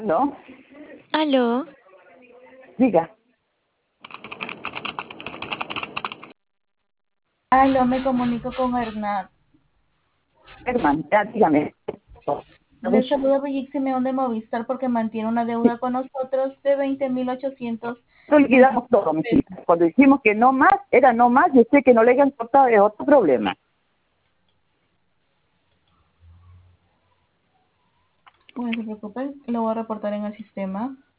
¿No? Aló, Diga. Aló, me comunico con Hernán. Herman, ya, dígame. Le saluda Brigitte Simeón de Movistar porque mantiene una deuda con nosotros de 20.800 Lo liquidamos todo, mi pesos. hija. Cuando dijimos que no más, era no más, y usted que no le hayan cortado es otro problema. No se preocupe, lo voy a reportar en el sistema.